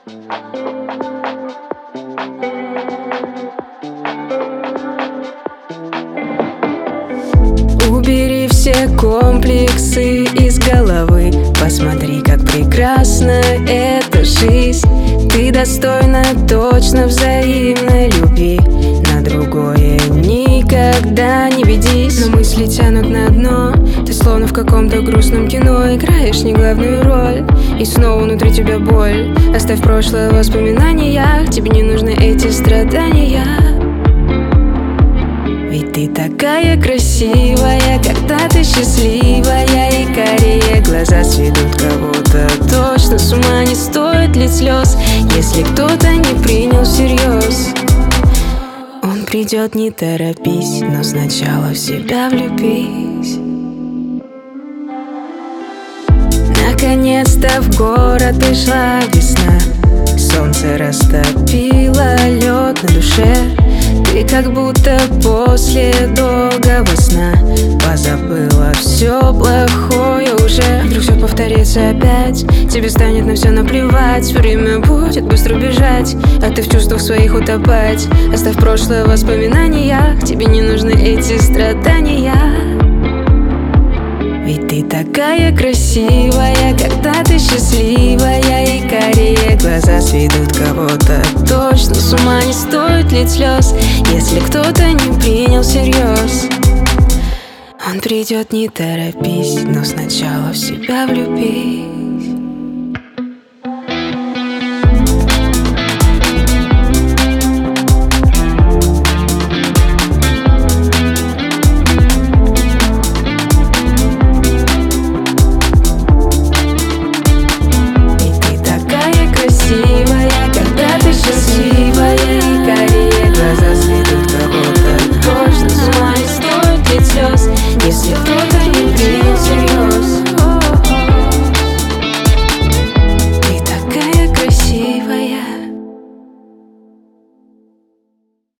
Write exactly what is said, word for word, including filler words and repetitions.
Убери все комплексы из головы. Посмотри, как прекрасна эта жизнь. Ты достойна точно взаимной любви. На другое никогда не ведись. Но мысли тянут на дно. Ты словно в каком-то грустном кино играешь не главную роль. И снова внутри тебя боль. Оставь прошлое в воспоминаниях. Тебе не нужны эти страдания. Ведь ты такая красивая, когда ты счастливая. И карие глаза сведут кого-то точно с ума. Не стоит лить слез, если кто-то не принял всерьез. Он придет, не торопись, но сначала в себя влюбись. Наконец-то в город пришла весна. Солнце растопило лед на душе. Ты как будто после долгого сна позабыла все плохое уже. Вдруг все повторится опять. Тебе станет на все наплевать. Время будет быстро бежать, а ты в чувствах своих утопать. Оставь прошлое в воспоминаниях. Тебе не нужны эти страдания. Ведь ты такая красивая, когда ты счастливая. И карие глаза сведут кого-то точно с ума. Не стоит лить слез, если кто-то не принял всерьез. Он придет, не торопись, но сначала в себя влюбись.